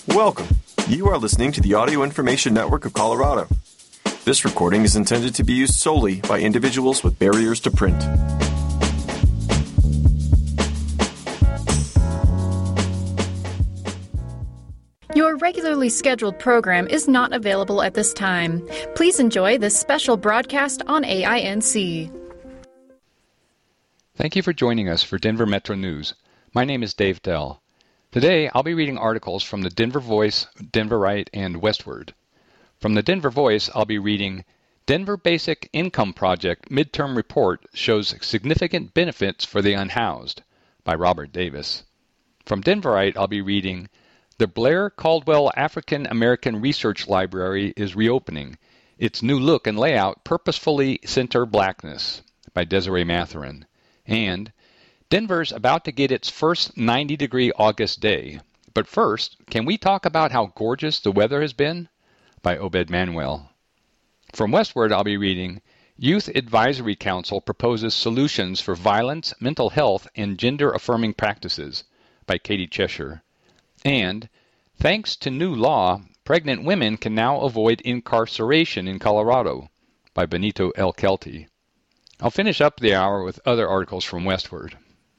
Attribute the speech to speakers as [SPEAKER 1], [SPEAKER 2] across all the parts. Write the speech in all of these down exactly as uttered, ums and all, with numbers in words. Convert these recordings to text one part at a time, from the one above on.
[SPEAKER 1] Welcome. You are listening to the Audio Information Network of Colorado. This recording is intended to be used solely by individuals with barriers to print.
[SPEAKER 2] Your regularly scheduled program is not available at this time. Please enjoy this special broadcast on A I N C.
[SPEAKER 3] Thank you for joining us for Denver Metro News. My name is Dave Dell. Today, I'll be reading articles from the Denver Voice, Denverite, and Westward. From the Denver Voice, I'll be reading Denver Basic Income Project Midterm Report Shows Significant Benefits for the Unhoused by Robert Davis. From Denverite, I'll be reading The Blair Caldwell African American Research Library is Reopening. Its new look and layout purposefully center blackness by Desiree Matherin. And Denver's about to get its first ninety-degree August day. But first, can we talk about how gorgeous the weather has been? By Obed Manuel. From Westward, I'll be reading Youth Advisory Council Proposes Solutions for Violence, Mental Health, and Gender-Affirming Practices by Katie Cheshire. And Thanks to New Law, Pregnant Women Can Now Avoid Incarceration in Colorado by Benito L. Kelty. I'll finish up the hour with other articles from Westward.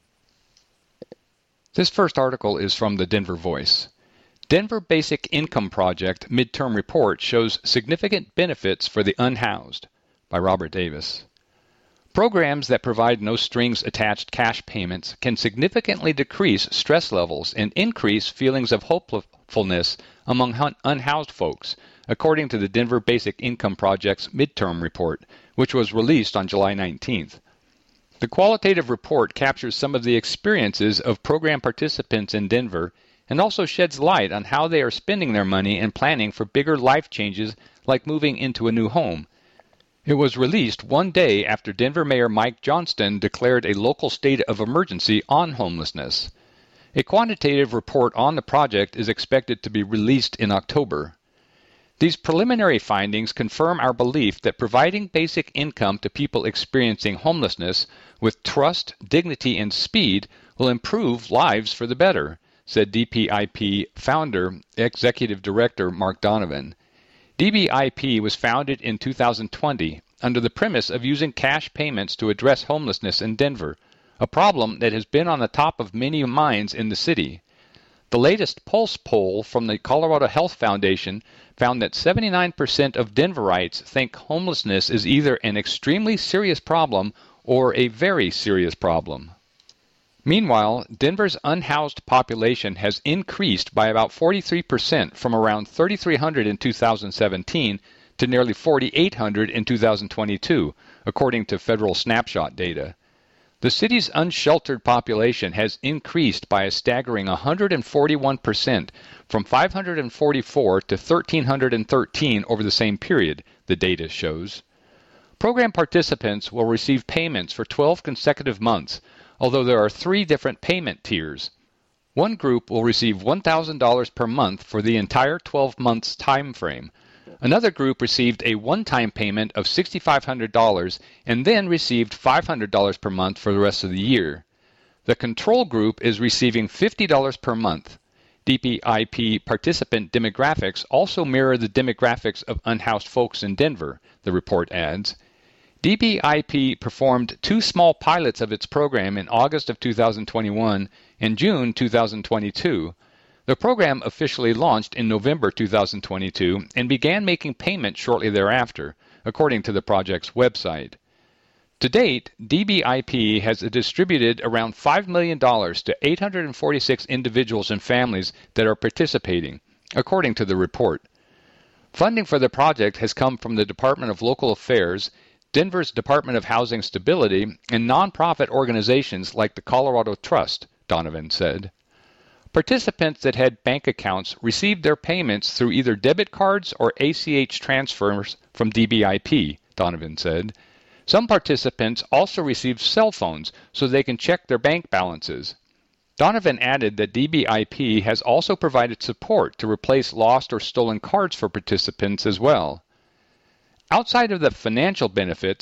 [SPEAKER 3] This first article is from the Denver Voice. Denver Basic Income Project Midterm Report Shows Significant Benefits for the Unhoused by Robert Davis. Programs that provide no strings attached cash payments can significantly decrease stress levels and increase feelings of hopefulness among unhoused folks, according to the Denver Basic Income Project's midterm report, which was released on July nineteenth. The qualitative report captures some of the experiences of program participants in Denver and also sheds light on how they are spending their money and planning for bigger life changes like moving into a new home. It was released one day after Denver Mayor Mike Johnston declared a local state of emergency on homelessness. A quantitative report on the project is expected to be released in October. These preliminary findings confirm our belief that providing basic income to people experiencing homelessness with trust, dignity, and speed will improve lives for the better, said D B I P founder, Executive Director Mark Donovan. D B I P was founded in two thousand twenty under the premise of using cash payments to address homelessness in Denver, a problem that has been on the top of many minds in the city. The latest Pulse poll from the Colorado Health Foundation found that seventy-nine percent of Denverites think homelessness is either an extremely serious problem or a very serious problem. Meanwhile, Denver's unhoused population has increased by about forty-three percent from around thirty-three hundred in two thousand seventeen to nearly forty-eight hundred in two thousand twenty-two, according to federal snapshot data. The city's unsheltered population has increased by a staggering one hundred forty-one percent from five hundred forty-four to one thousand three hundred thirteen over the same period, the data shows. Program participants will receive payments for twelve consecutive months, although there are three different payment tiers. One group will receive one thousand dollars per month for the entire twelve months time frame. Another group received a one-time payment of six thousand five hundred dollars and then received five hundred dollars per month for the rest of the year. The control group is receiving fifty dollars per month. D B I P participant demographics also mirror the demographics of unhoused folks in Denver, the report adds. D B I P performed two small pilots of its program in August of two thousand twenty-one and June two thousand twenty-two. The program officially launched in November two thousand twenty-two and began making payments shortly thereafter, according to the project's website. To date, D B I P has distributed around five million dollars to eight hundred forty-six individuals and families that are participating, according to the report. Funding for the project has come from the Department of Local Affairs, Denver's Department of Housing Stability, and nonprofit organizations like the Colorado Trust, Donovan said. Participants that had bank accounts received their payments through either debit cards or A C H transfers from D B I P, Donovan said. Some participants also received cell phones so they can check their bank balances. Donovan added that D B I P has also provided support to replace lost or stolen cards for participants as well. Outside of the financial benefits,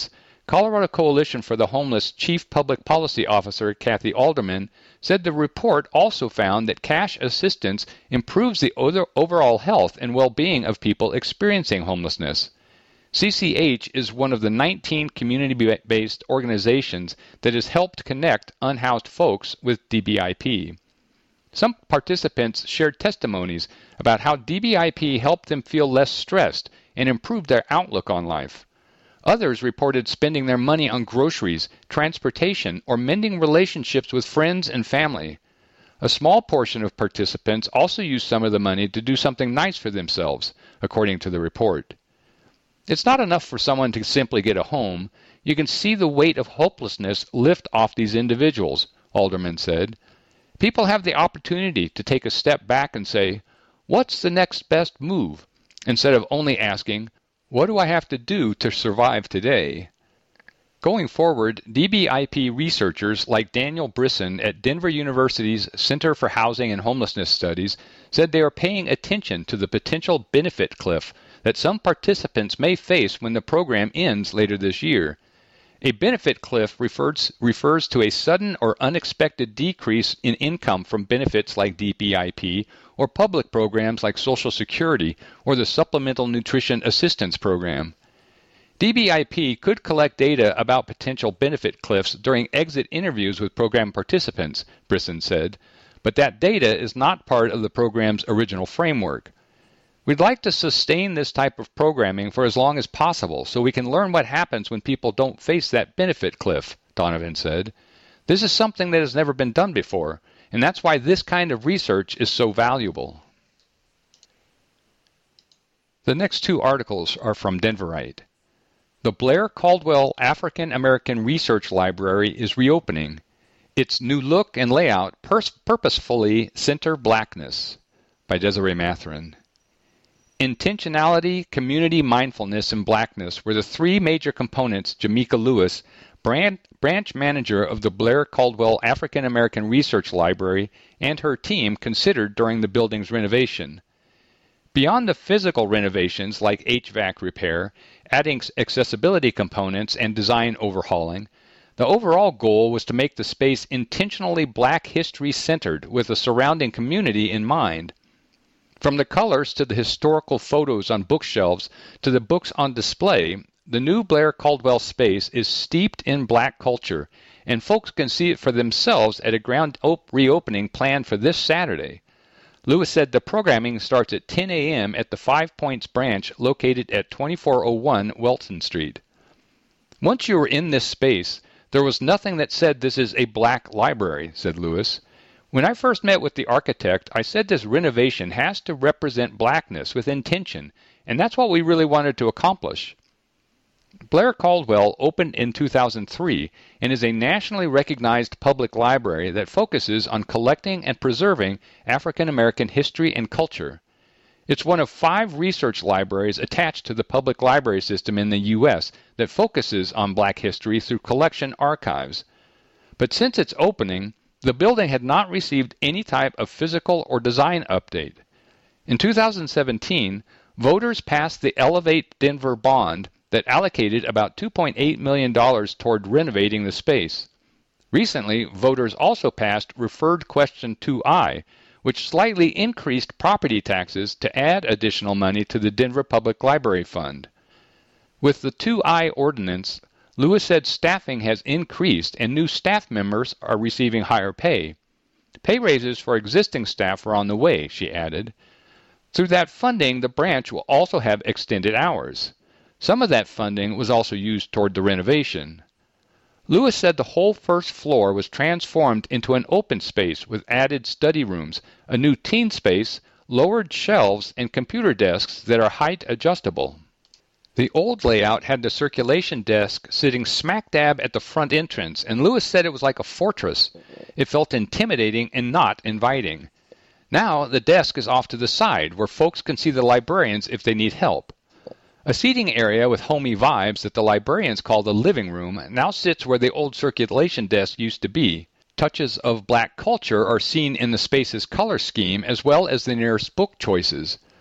[SPEAKER 3] Colorado Coalition for the Homeless Chief Public Policy Officer Kathy Alderman said the report also found that cash assistance improves the overall health and well-being of people experiencing homelessness. C C H is one of the nineteen community-based organizations that has helped connect unhoused folks with D B I P. Some participants shared testimonies about how D B I P helped them feel less stressed and improved their outlook on life. Others reported spending their money on groceries, transportation, or mending relationships with friends and family. A small portion of participants also used some of the money to do something nice for themselves, according to the report. It's not enough for someone to simply get a home. You can see the weight of hopelessness lift off these individuals, Alderman said. People have the opportunity to take a step back and say, what's the next best move? Instead of only asking, what do I have to do to survive today? Going forward, D B I P researchers like Daniel Brisson at Denver University's Center for Housing and Homelessness Studies said they are paying attention to the potential benefit cliff that some participants may face when the program ends later this year. A benefit cliff refers, refers to a sudden or unexpected decrease in income from benefits like D B I P or public programs like Social Security or the Supplemental Nutrition Assistance Program. D B I P could collect data about potential benefit cliffs during exit interviews with program participants, Brisson said, but that data is not part of the program's original framework. We'd like to sustain this type of programming for as long as possible so we can learn what happens when people don't face that benefit cliff, Donovan said. This is something that has never been done before, and that's why this kind of research is so valuable. The next two articles are from Denverite. The Blair Caldwell African American Research Library is reopening. Its new look and layout pers- purposefully center blackness, by Desiree Matherin. Intentionality, community mindfulness, and blackness were the three major components Jamaica Lewis, brand, branch manager of the Blair Caldwell African American Research Library, and her team considered during the building's renovation. Beyond the physical renovations like H V A C repair, adding accessibility components, and design overhauling, the overall goal was to make the space intentionally Black history-centered with the surrounding community in mind. From the colors to the historical photos on bookshelves to the books on display, the new Blair Caldwell space is steeped in Black culture, and folks can see it for themselves at a grand op- reopening planned for this Saturday. Lewis said the programming starts at ten a.m. at the Five Points branch located at twenty-four oh one Welton Street. Once you were in this space, there was nothing that said this is a Black library, said Lewis. When I first met with the architect, I said this renovation has to represent Blackness with intention, and that's what we really wanted to accomplish. Blair Caldwell opened in two thousand three and is a nationally recognized public library that focuses on collecting and preserving African American history and culture. It's one of five research libraries attached to the public library system in the U S that focuses on Black history through collection archives. But since its opening, the building had not received any type of physical or design update. In two thousand seventeen, voters passed the Elevate Denver bond that allocated about two point eight million dollars toward renovating the space. Recently, voters also passed Referred Question two I, which slightly increased property taxes to add additional money to the Denver Public Library Fund. With the two I ordinance, Lewis said staffing has increased and new staff members are receiving higher pay. Pay raises for existing staff are on the way, she added. Through that funding, the branch will also have extended hours. Some of that funding was also used toward the renovation. Lewis said the whole first floor was transformed into an open space with added study rooms, a new teen space, lowered shelves, and computer desks that are height adjustable. The old layout had the circulation desk sitting smack dab at the front entrance, and Lewis said it was like a fortress. It felt intimidating and not inviting. Now the desk is off to the side, where folks can see the librarians if they need help. A seating area with homey vibes that the librarians call the living room now sits where the old circulation desk used to be. Touches of Black culture are seen in the space's color scheme as well as the nearest book choices.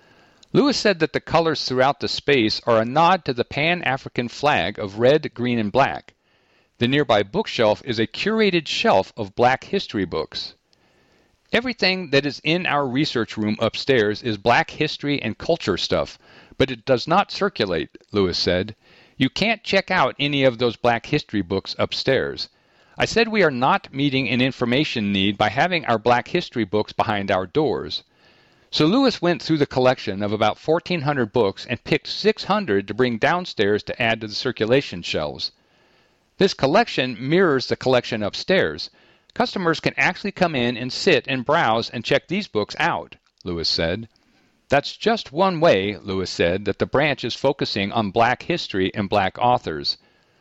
[SPEAKER 3] Lewis said that the colors throughout the space are a nod to the Pan-African flag of red, green, and black. The nearby bookshelf is a curated shelf of black history books. Everything that is in our research room upstairs is black history and culture stuff, but it does not circulate, Lewis said. You can't check out any of those black history books upstairs. I said we are not meeting an information need by having our black history books behind our doors. So Lewis went through the collection of about fourteen hundred books and picked six hundred to bring downstairs to add to the circulation shelves. This collection mirrors the collection upstairs. Customers can actually come in and sit and browse and check these books out, Lewis said. That's just one way, Lewis said, that the branch is focusing on black history and black authors.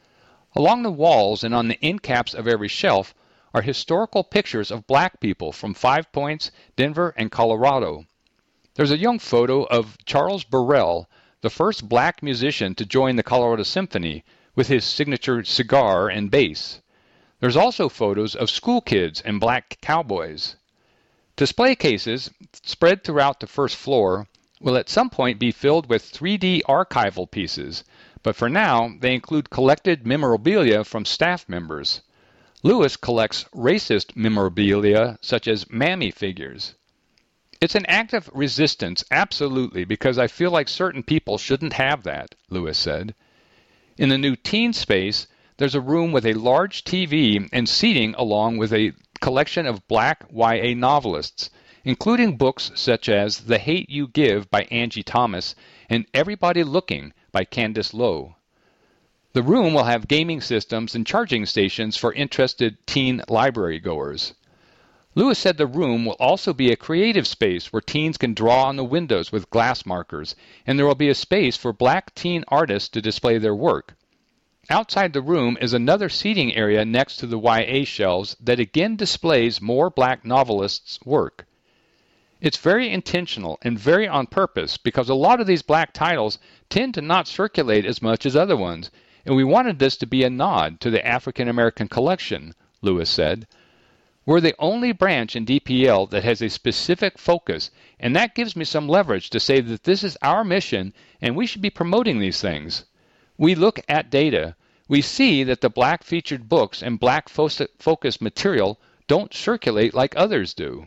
[SPEAKER 3] Along the walls and on the end caps of every shelf are historical pictures of black people from Five Points, Denver, and Colorado. There's a young photo of Charles Burrell, the first black musician to join the Colorado Symphony, with his signature cigar and bass. There's also photos of school kids and black cowboys. Display cases, spread throughout the first floor, will at some point be filled with three D archival pieces, but for now they include collected memorabilia from staff members. Lewis collects racist memorabilia such as mammy figures. It's an act of resistance, absolutely, because I feel like certain people shouldn't have that, Lewis said. In the new teen space, there's a room with a large T V and seating along with a collection of black Y A novelists, including books such as The Hate You Give by Angie Thomas and Everybody Looking by Candace Lowe. The room will have gaming systems and charging stations for interested teen library goers. Lewis said the room will also be a creative space where teens can draw on the windows with glass markers, and there will be a space for black teen artists to display their work. Outside the room is another seating area next to the Y A shelves that again displays more black novelists' work. It's very intentional and very on purpose because a lot of these black titles tend to not circulate as much as other ones, and we wanted this to be a nod to the African American collection, Lewis said. We're the only branch in D P L that has a specific focus, and that gives me some leverage to say that this is our mission and we should be promoting these things. We look at data. We see that the black featured books and black focused material don't circulate like others do.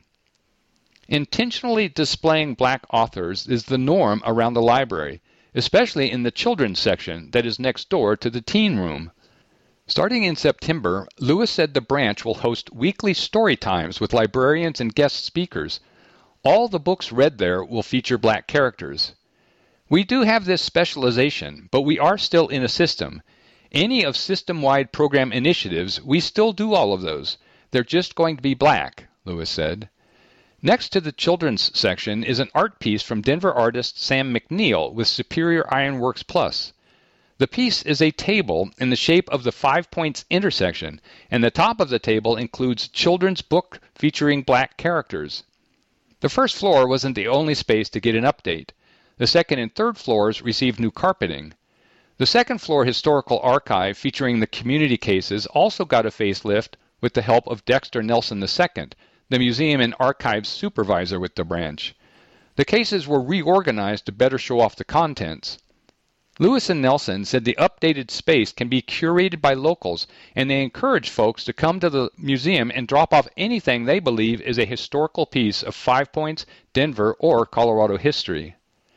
[SPEAKER 3] Intentionally displaying black authors is the norm around the library, especially in the children's section that is next door to the teen room. Starting in September, Lewis said the branch will host weekly story times with librarians and guest speakers. All the books read there will feature black characters. We do have this specialization, but we are still in a system. Any of system-wide program initiatives, we still do all of those. They're just going to be black, Lewis said. Next to the children's section is an art piece from Denver artist Sam McNeil with Superior Ironworks Plus. The piece is a table in the shape of the Five Points intersection, and the top of the table includes children's book featuring black characters. The first floor wasn't the only space to get an update. The second and third floors received new carpeting. The second floor historical archive featuring the community cases also got a facelift with the help of Dexter Nelson the Second, the museum and archives supervisor with the branch. The cases were reorganized to better show off the contents. Lewis and Nelson said the updated space can be curated by locals, and they encourage folks to come to the museum and drop off anything they believe is a historical piece of Five Points, Denver, or Colorado history.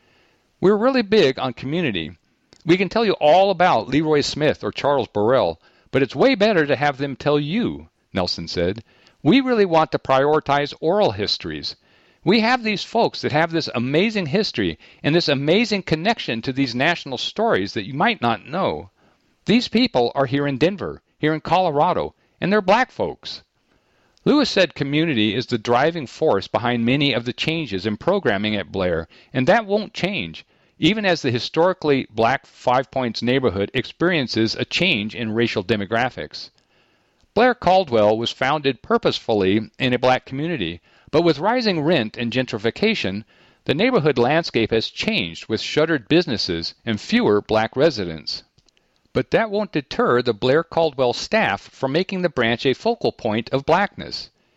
[SPEAKER 3] We're really big on community. We can tell you all about Leroy Smith or Charles Burrell, but it's way better to have them tell you, Nelson said. We really want to prioritize oral histories. We have these folks that have this amazing history and this amazing connection to these national stories that you might not know. These people are here in Denver, here in Colorado, and they're black folks. Lewis said community is the driving force behind many of the changes in programming at Blair, and that won't change, even as the historically black Five Points neighborhood experiences a change in racial demographics. Blair Caldwell was founded purposefully in a black community, but with rising rent and gentrification, the neighborhood landscape has changed with shuttered businesses and fewer black residents. But that won't deter the Blair Caldwell staff from making the branch a focal point of blackness.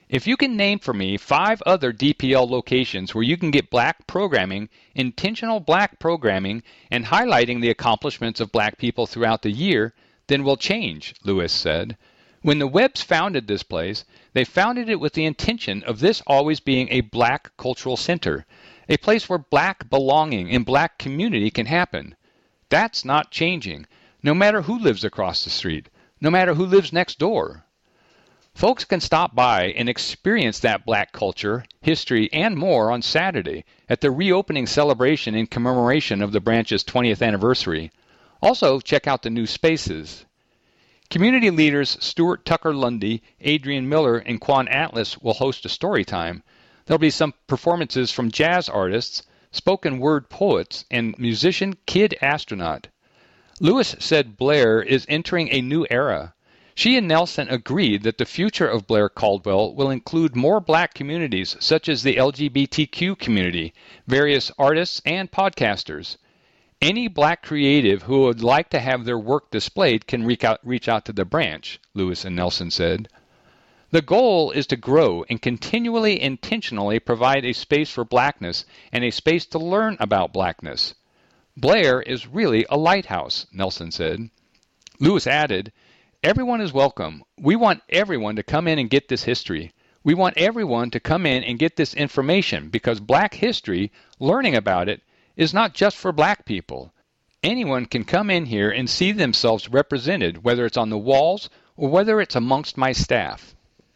[SPEAKER 3] If you can name for me five other D P L locations where you can get black programming, intentional black programming, and highlighting the accomplishments of black people throughout the year, then we'll change, Lewis said. When the Webbs founded this place, they founded it with the intention of this always being a black cultural center, a place where black belonging and black community can happen. That's not changing, no matter who lives across the street, no matter who lives next door. Folks can stop by and experience that black culture, history, and more on Saturday at the reopening celebration in commemoration of the branch's twentieth anniversary. Also, check out the new spaces. Community leaders Stuart Tucker Lundy, Adrian Miller, and Quan Atlas will host a story time. There'll be some performances from jazz artists, spoken word poets, and musician Kid Astronaut. Lewis said Blair is entering a new era. She and Nelson agreed that the future of Blair Caldwell will include more black communities such as the L G B T Q community, various artists, and podcasters. Any black creative who would like to have their work displayed can reach out, reach out to the branch, Lewis and Nelson said. The goal is to grow and continually intentionally provide a space for blackness and a space to learn about blackness. Blair is really a lighthouse, Nelson said. Lewis added, everyone is welcome. We want everyone to come in and get this history. We want everyone to come in and get this information because black history, learning about it, is not just for black people. Anyone can come in here and see themselves represented, whether it's on the walls or whether it's amongst my staff.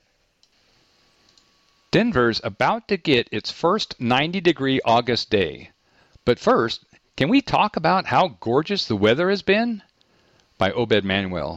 [SPEAKER 3] Denver's about to get its first ninety-degree August day. But first, can we talk about how gorgeous the weather has been? By Obed Manuel.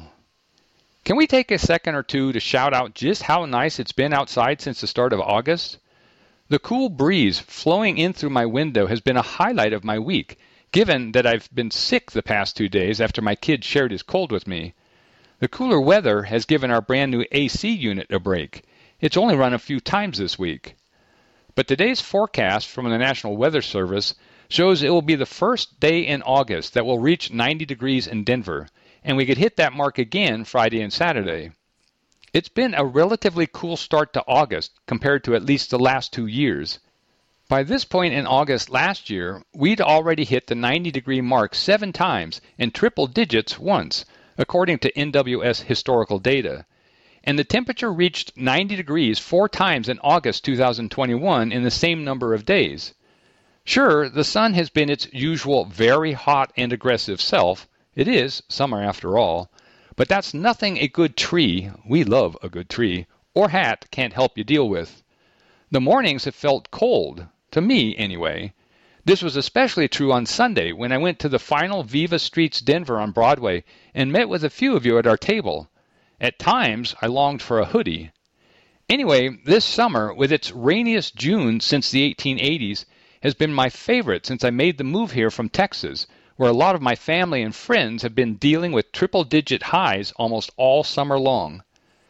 [SPEAKER 3] Can we take a second or two to shout out just how nice it's been outside since the start of August? The cool breeze flowing in through my window has been a highlight of my week, given that I've been sick the past two days after my kid shared his cold with me. The cooler weather has given our brand new A C unit a break. It's only run a few times this week. But today's forecast from the National Weather Service shows it will be the first day in August that will reach ninety degrees in Denver, and we could hit that mark again Friday and Saturday. It's been a relatively cool start to August compared to at least the last two years. By this point in August last year, we'd already hit the ninety-degree mark seven times and triple digits once, according to N W S historical data. And the temperature reached ninety degrees four times in August two thousand twenty-one in the same number of days. Sure, the sun has been its usual very hot and aggressive self. It is summer after all. But that's nothing a good tree, we love a good tree, or hat can't help you deal with. The mornings have felt cold, to me anyway. This was especially true on Sunday when I went to the final Viva Streets Denver on Broadway and met with a few of you at our table. At times, I longed for a hoodie. Anyway, this summer, with its rainiest June since the eighteen eighties, has been my favorite since I made the move here from Texas, where a lot of my family and friends have been dealing with triple-digit highs almost all summer long.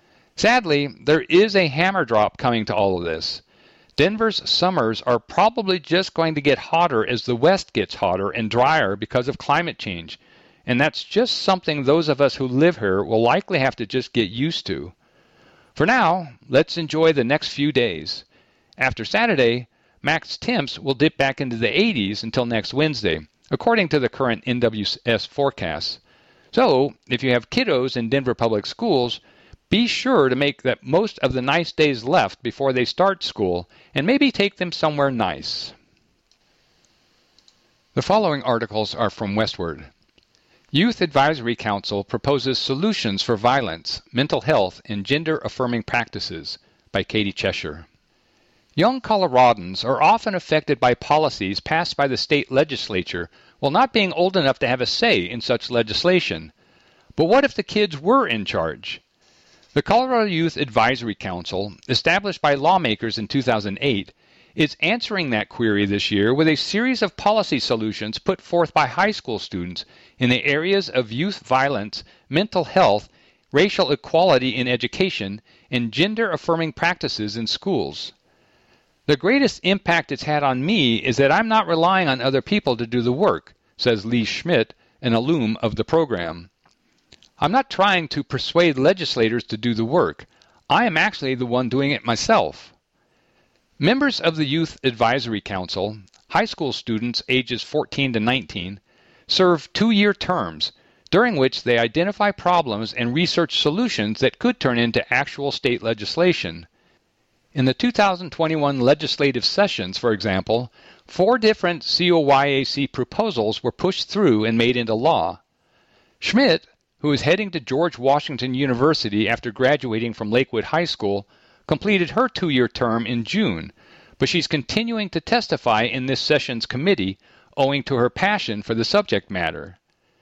[SPEAKER 3] Sadly, there is a hammer drop coming to all of this. Denver's summers are probably just going to get hotter as the West gets hotter and drier because of climate change, and that's just something those of us who live here will likely have to just get used to. For now, let's enjoy the next few days. After Saturday, max temps will dip back into the eighties until next Wednesday, according to the current N W S forecasts. So, if you have kiddos in Denver Public Schools, be sure to make the most of the nice days left before they start school, and maybe take them somewhere nice. The following articles are from Westward. Youth Advisory Council proposes solutions for violence, mental health, and gender-affirming practices, by Katie Cheshire. Young Coloradans are often affected by policies passed by the state legislature while not being old enough to have a say in such legislation. But what if the kids were in charge? The Colorado Youth Advisory Council, established by lawmakers in two thousand eight, is answering that query this year with a series of policy solutions put forth by high school students in the areas of youth violence, mental health, racial equality in education, and gender-affirming practices in schools. The greatest impact it's had on me is that I'm not relying on other people to do the work, says Lee Schmidt, an alum of the program. I'm not trying to persuade legislators to do the work. I am actually the one doing it myself. Members of the Youth Advisory Council, high school students ages fourteen to nineteen, serve two-year terms, during which they identify problems and research solutions that could turn into actual state legislation. In the two thousand twenty-one legislative sessions, for example, four different C O Y A C proposals were pushed through and made into law. Schmidt, who is heading to George Washington University after graduating from Lakewood High School, completed her two-year term in June, but she's continuing to testify in this session's committee owing to her passion for the subject matter.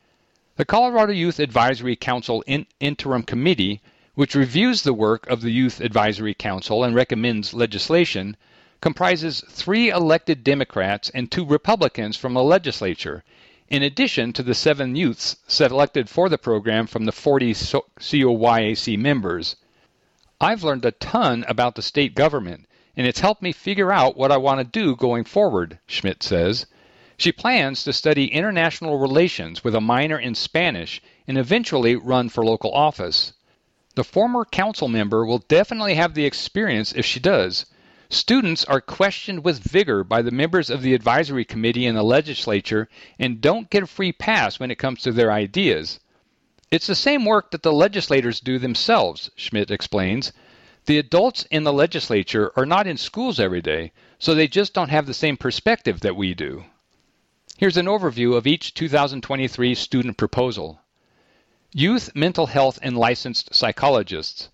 [SPEAKER 3] The Colorado Youth Advisory Council in Interim Committee, which reviews the work of the Youth Advisory Council and recommends legislation, comprises three elected Democrats and two Republicans from the legislature, in addition to the seven youths selected for the program from the forty C O Y A C members. I've learned a ton about the state government, and it's helped me figure out what I want to do going forward, Schmidt says. She plans to study international relations with a minor in Spanish and eventually run for local office. The former council member will definitely have the experience if she does. Students are questioned with vigor by the members of the advisory committee in the legislature and don't get a free pass when it comes to their ideas. It's the same work that the legislators do themselves, Schmidt explains. The adults in the legislature are not in schools every day, so they just don't have the same perspective that we do. Here's an overview of each two thousand twenty-three student proposal. Youth mental health and licensed psychologists.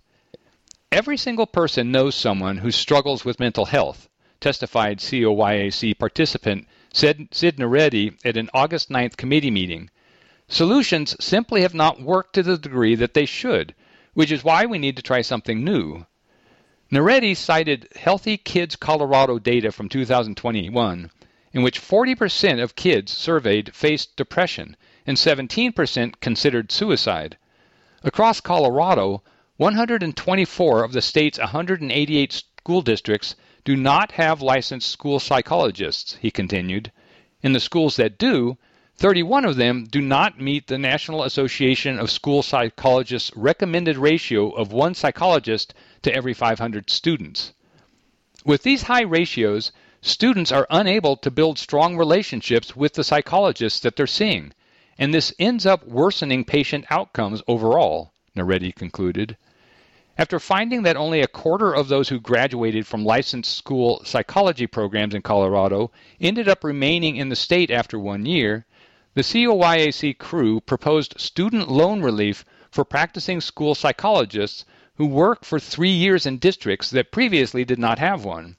[SPEAKER 3] Every single person knows someone who struggles with mental health, testified C O Y A C participant Sid Nareddy at an August ninth committee meeting. Solutions simply have not worked to the degree that they should, which is why we need to try something new. Nareddy cited Healthy Kids Colorado data from two thousand twenty-one, in which forty percent of kids surveyed faced depression and seventeen percent considered suicide. Across Colorado, one hundred twenty-four of the state's one hundred eighty-eight school districts do not have licensed school psychologists, he continued. In the schools that do, thirty-one of them do not meet the National Association of School Psychologists' recommended ratio of one psychologist to every five hundred students. With these high ratios, students are unable to build strong relationships with the psychologists that they're seeing, and this ends up worsening patient outcomes overall, Nareddy concluded. After finding that only a quarter of those who graduated from licensed school psychology programs in Colorado ended up remaining in the state after one year, the C O Y A C crew proposed student loan relief for practicing school psychologists who work for three years in districts that previously did not have one.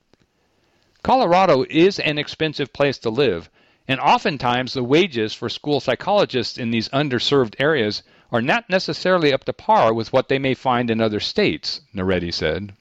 [SPEAKER 3] Colorado is an expensive place to live, and oftentimes the wages for school psychologists in these underserved areas are not necessarily up to par with what they may find in other states, Nareddy said.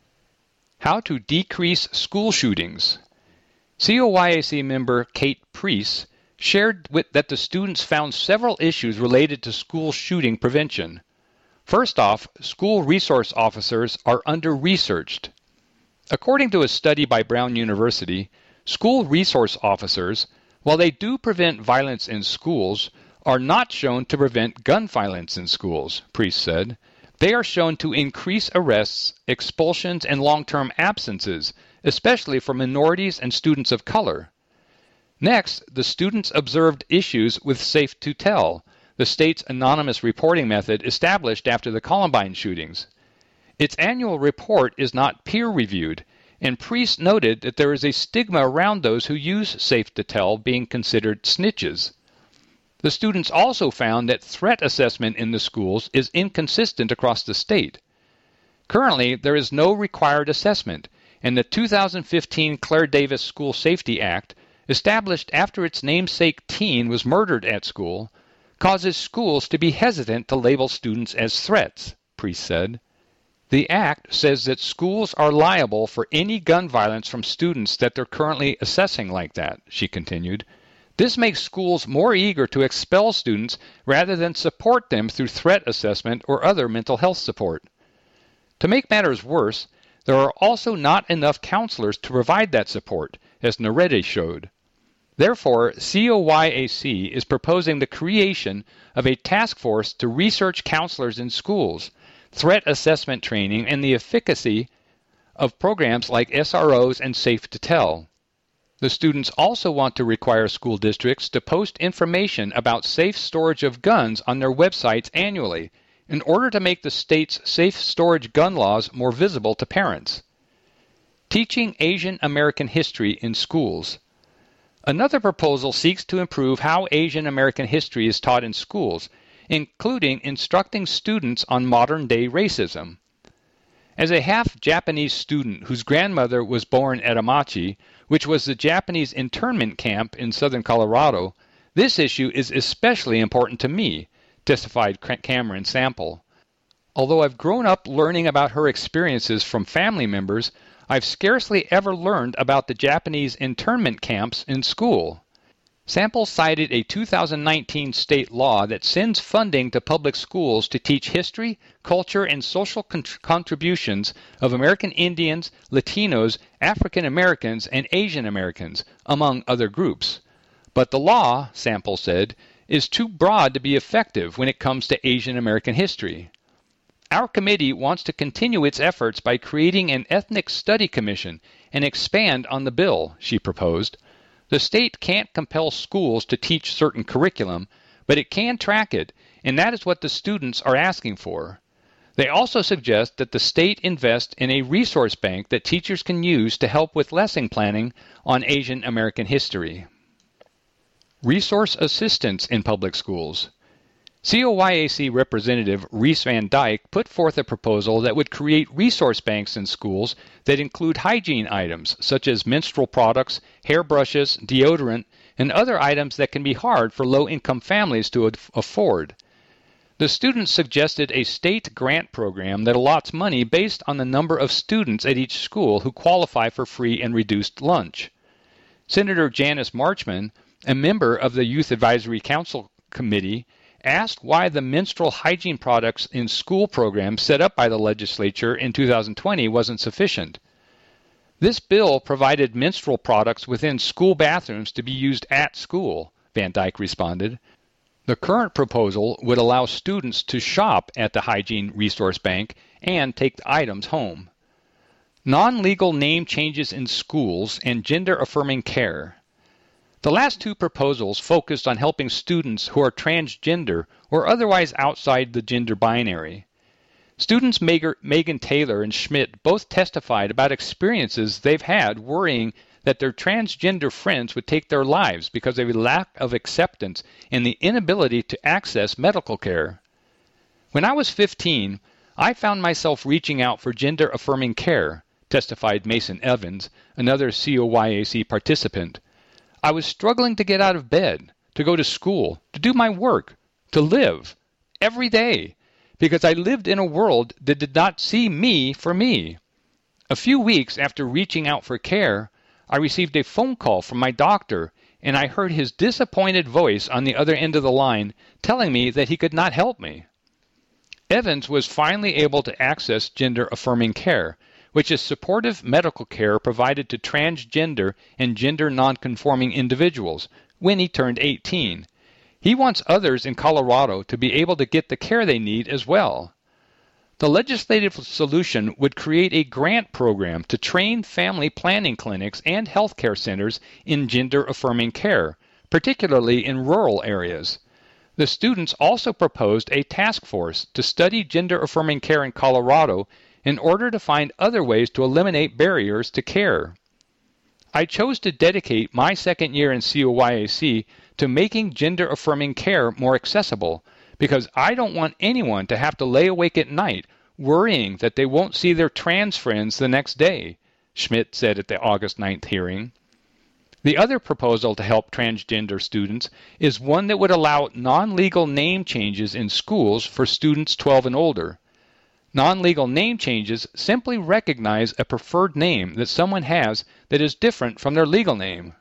[SPEAKER 3] How to decrease school shootings. C O Y A C member Kate Priest shared with, that the students found several issues related to school shooting prevention. First off, school resource officers are under-researched. According to a study by Brown University, school resource officers, while they do prevent violence in schools, are not shown to prevent gun violence in schools, Priest said. They are shown to increase arrests, expulsions, and long-term absences, especially for minorities and students of color. Next, the students observed issues with Safe to Tell, the state's anonymous reporting method established after the Columbine shootings. Its annual report is not peer-reviewed, and Priest noted that there is a stigma around those who use Safe to Tell being considered snitches. The students also found that threat assessment in the schools is inconsistent across the state. Currently, there is no required assessment, and the two thousand fifteen Claire Davis School Safety Act, established after its namesake teen was murdered at school, causes schools to be hesitant to label students as threats, Priest said. The Act says that schools are liable for any gun violence from students that they're currently assessing like that, she continued. This makes schools more eager to expel students rather than support them through threat assessment or other mental health support. To make matters worse, there are also not enough counselors to provide that support, as Nareddy showed. Therefore, C O Y A C is proposing the creation of a task force to research counselors in schools, threat assessment training, and the efficacy of programs like S R Os and Safe to Tell. The students also want to require school districts to post information about safe storage of guns on their websites annually in order to make the state's safe storage gun laws more visible to parents. Teaching Asian American history in schools. Another proposal seeks to improve how Asian American history is taught in schools, including instructing students on modern-day racism. As a half-Japanese student whose grandmother was born at Amachi, which was the Japanese internment camp in southern Colorado, this issue is especially important to me, testified Cameron Sample. Although I've grown up learning about her experiences from family members, I've scarcely ever learned about the Japanese internment camps in school. Sample cited a two thousand nineteen state law that sends funding to public schools to teach history, culture, and social con- contributions of American Indians, Latinos, African Americans, and Asian Americans, among other groups. But the law, Sample said, is too broad to be effective when it comes to Asian American history. Our committee wants to continue its efforts by creating an ethnic study commission and expand on the bill, she proposed. The state can't compel schools to teach certain curriculum, but it can track it, and that is what the students are asking for. They also suggest that the state invest in a resource bank that teachers can use to help with lesson planning on Asian American history. Resource assistance in public schools. C O Y A C Representative Reese Van Dyke put forth a proposal that would create resource banks in schools that include hygiene items such as menstrual products, hairbrushes, deodorant, and other items that can be hard for low-income families to afford. The students suggested a state grant program that allots money based on the number of students at each school who qualify for free and reduced lunch. Senator Janice Marchman, a member of the Youth Advisory Council Committee, asked why the menstrual hygiene products in school program set up by the legislature in two thousand twenty wasn't sufficient. This bill provided menstrual products within school bathrooms to be used at school, Van Dyke responded. The current proposal would allow students to shop at the Hygiene Resource Bank and take the items home. Non-legal name changes in schools and gender-affirming care. The last two proposals focused on helping students who are transgender or otherwise outside the gender binary. Students Megan Taylor and Schmidt both testified about experiences they've had worrying that their transgender friends would take their lives because of a lack of acceptance and the inability to access medical care. When I was fifteen, I found myself reaching out for gender-affirming care, testified Mason Evans, another C O Y A C participant. I was struggling to get out of bed, to go to school, to do my work, to live, every day, because I lived in a world that did not see me for me. A few weeks after reaching out for care, I received a phone call from my doctor, and I heard his disappointed voice on the other end of the line telling me that he could not help me. Evans was finally able to access gender-affirming care, which is supportive medical care provided to transgender and gender nonconforming individuals, when he turned eighteen. He wants others in Colorado to be able to get the care they need as well. The legislative solution would create a grant program to train family planning clinics and healthcare centers in gender-affirming care, particularly in rural areas. The students also proposed a task force to study gender-affirming care in Colorado in order to find other ways to eliminate barriers to care. I chose to dedicate my second year in C O Y A C to making gender-affirming care more accessible, because I don't want anyone to have to lay awake at night worrying that they won't see their trans friends the next day, Schmidt said at the August ninth hearing. The other proposal to help transgender students is one that would allow non-legal name changes in schools for students twelve and older. Non-legal name changes simply recognize a preferred name that someone has that is different from their legal name.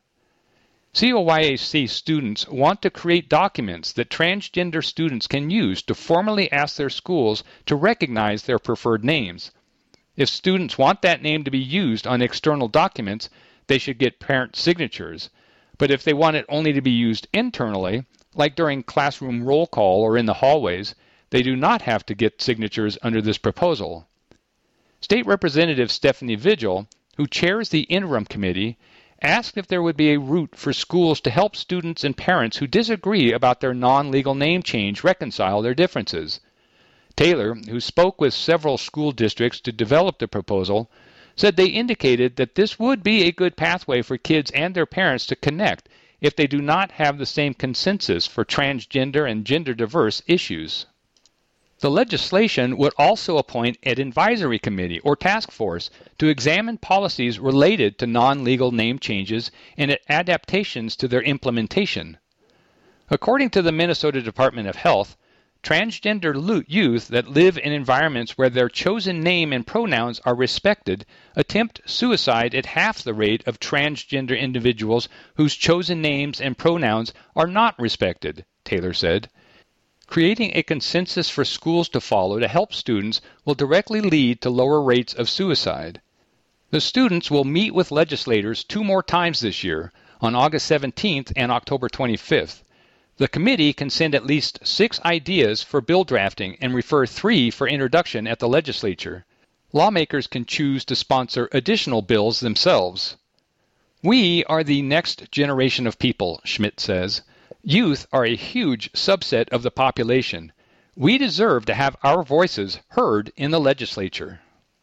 [SPEAKER 3] C O Y A C students want to create documents that transgender students can use to formally ask their schools to recognize their preferred names. If students want that name to be used on external documents, they should get parent signatures. But if they want it only to be used internally, like during classroom roll call or in the hallways, they do not have to get signatures under this proposal. State Representative Stephanie Vigil, who chairs the interim committee, asked if there would be a route for schools to help students and parents who disagree about their non-legal name change reconcile their differences. Taylor, who spoke with several school districts to develop the proposal, said they indicated that this would be a good pathway for kids and their parents to connect if they do not have the same consensus for transgender and gender-diverse issues. The legislation would also appoint an advisory committee or task force to examine policies related to non-legal name changes and adaptations to their implementation. According to the Minnesota Department of Health, transgender youth that live in environments where their chosen name and pronouns are respected attempt suicide at half the rate of transgender individuals whose chosen names and pronouns are not respected, Taylor said. Creating a consensus for schools to follow to help students will directly lead to lower rates of suicide. The students will meet with legislators two more times this year, on August seventeenth and October twenty-fifth. The committee can send at least six ideas for bill drafting and refer three for introduction at the legislature. Lawmakers can choose to sponsor additional bills themselves. We are the next generation of people, Schmidt says. Youth are a huge subset of the population. We deserve to have our voices heard in the legislature.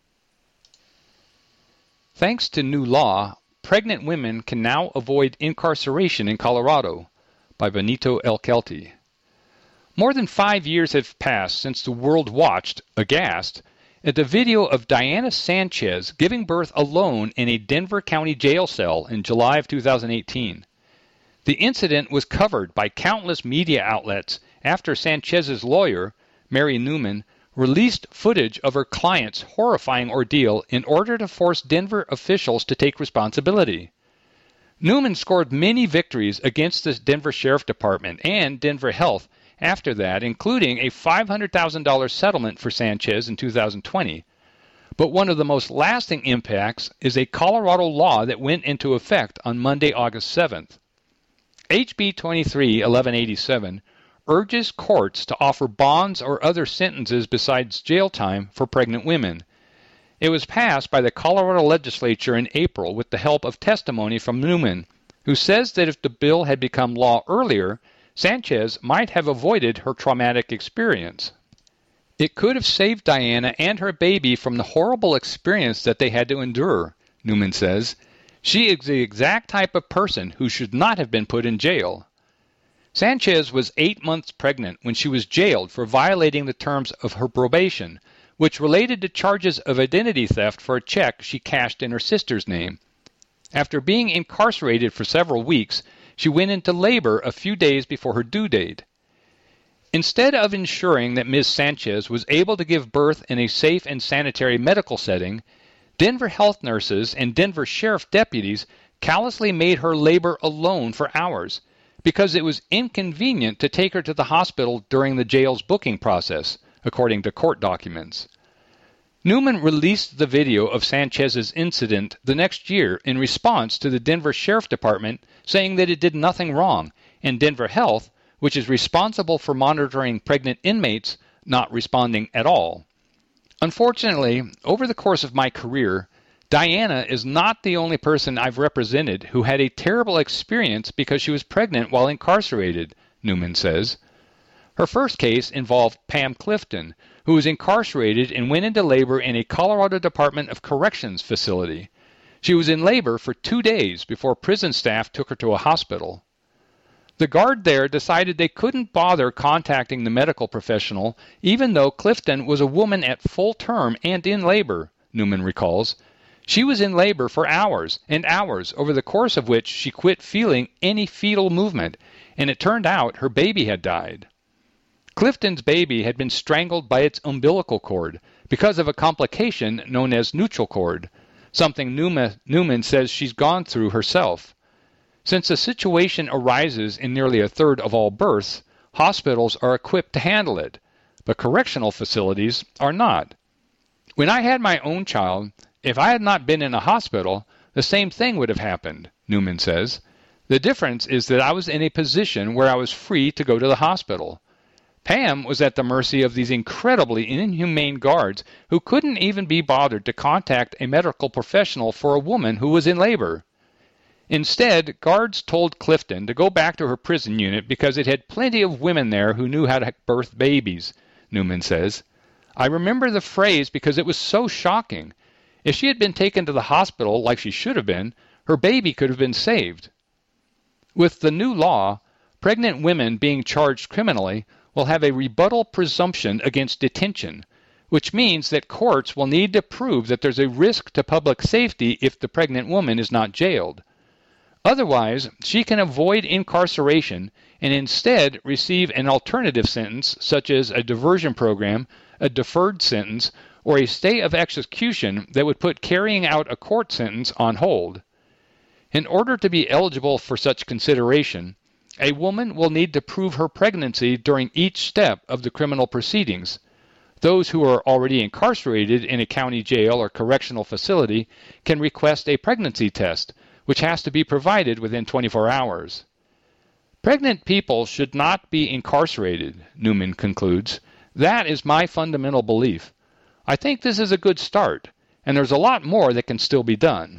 [SPEAKER 3] Thanks to new law, pregnant women can now avoid incarceration in Colorado. By Benito Elkelty. More than five years have passed since the world watched, aghast, at the video of Diana Sanchez giving birth alone in a Denver County jail cell in July of two thousand eighteen. The incident was covered by countless media outlets after Sanchez's lawyer, Mary Newman, released footage of her client's horrifying ordeal in order to force Denver officials to take responsibility. Newman scored many victories against the Denver Sheriff Department and Denver Health after that, including a five hundred thousand dollars settlement for Sanchez in two thousand twenty. But one of the most lasting impacts is a Colorado law that went into effect on Monday, August seventh. H B twenty-three eleven eighty-seven urges courts to offer bonds or other sentences besides jail time for pregnant women. It was passed by the Colorado legislature in April with the help of testimony from Newman, who says that if the bill had become law earlier, Sanchez might have avoided her traumatic experience. It could have saved Diana and her baby from the horrible experience that they had to endure, Newman says. She is the exact type of person who should not have been put in jail. Sanchez was eight months pregnant when she was jailed for violating the terms of her probation, which related to charges of identity theft for a check she cashed in her sister's name. After being incarcerated for several weeks, she went into labor a few days before her due date. Instead of ensuring that Miz Sanchez was able to give birth in a safe and sanitary medical setting, Denver health nurses and Denver sheriff deputies callously made her labor alone for hours because it was inconvenient to take her to the hospital during the jail's booking process, according to court documents. Newman released the video of Sanchez's incident the next year in response to the Denver Sheriff Department saying that it did nothing wrong, and Denver Health, which is responsible for monitoring pregnant inmates, not responding at all. Unfortunately, over the course of my career, Diana is not the only person I've represented who had a terrible experience because she was pregnant while incarcerated, Newman says. Her first case involved Pam Clifton, who was incarcerated and went into labor in a Colorado Department of Corrections facility. She was in labor for two days before prison staff took her to a hospital. The guard there decided they couldn't bother contacting the medical professional, even though Clifton was a woman at full term and in labor, Newman recalls. She was in labor for hours and hours, over the course of which she quit feeling any fetal movement, and it turned out her baby had died. Clifton's baby had been strangled by its umbilical cord because of a complication known as neutral cord, something Newman, Newman says she's gone through herself. Since the situation arises in nearly a third of all births, hospitals are equipped to handle it, but correctional facilities are not. When I had my own child, if I had not been in a hospital, the same thing would have happened, Newman says. The difference is that I was in a position where I was free to go to the hospital. Pam was at the mercy of these incredibly inhumane guards who couldn't even be bothered to contact a medical professional for a woman who was in labor. Instead, guards told Clifton to go back to her prison unit because it had plenty of women there who knew how to birth babies, Newman says. I remember the phrase because it was so shocking. If she had been taken to the hospital like she should have been, her baby could have been saved. With the new law, pregnant women being charged criminally will have a rebuttal presumption against detention, which means that courts will need to prove that there's a risk to public safety if the pregnant woman is not jailed. Otherwise, she can avoid incarceration and instead receive an alternative sentence, such as a diversion program, a deferred sentence, or a stay of execution that would put carrying out a court sentence on hold. In order to be eligible for such consideration, a woman will need to prove her pregnancy during each step of the criminal proceedings. Those who are already incarcerated in a county jail or correctional facility can request a pregnancy test, which has to be provided within twenty-four hours. Pregnant people should not be incarcerated, Newman concludes. That is my fundamental belief. I think this is a good start, and there's a lot more that can still be done.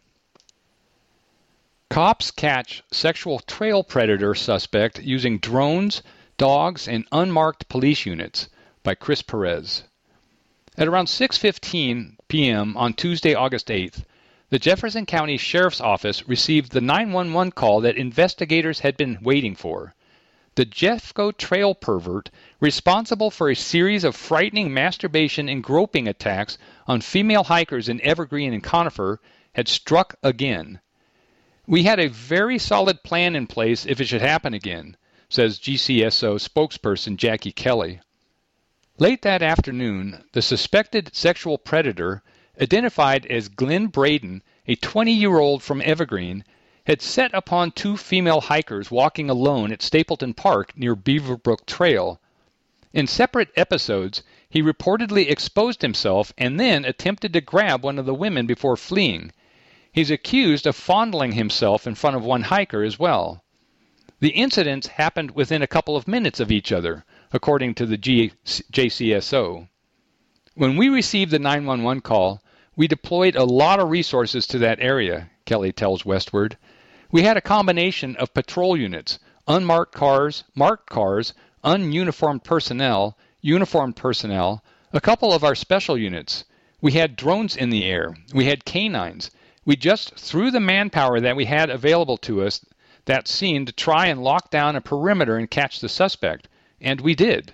[SPEAKER 3] Cops catch sexual trail predator suspect using drones, dogs, and unmarked police units by Chris Perez. At around six fifteen p.m. on Tuesday, August eighth, the Jefferson County Sheriff's Office received the nine one one call that investigators had been waiting for. The Jeffco trail pervert, responsible for a series of frightening masturbation and groping attacks on female hikers in Evergreen and Conifer, had struck again. We had a very solid plan in place if it should happen again, says G C S O spokesperson Jackie Kelly. Late that afternoon, the suspected sexual predator, identified as Glenn Braden, a twenty-year-old from Evergreen, had set upon two female hikers walking alone at Stapleton Park near Beaverbrook Trail. In separate episodes, he reportedly exposed himself and then attempted to grab one of the women before fleeing. He's accused of fondling himself in front of one hiker as well. The incidents happened within a couple of minutes of each other, according to the G- J C S O. When we received the nine one one call, we deployed a lot of resources to that area, Kelly tells Westward. We had a combination of patrol units, unmarked cars, marked cars, ununiformed personnel, uniformed personnel, a couple of our special units. We had drones in the air. We had canines. We just threw the manpower that we had available to us that scene to try and lock down a perimeter and catch the suspect, and we did.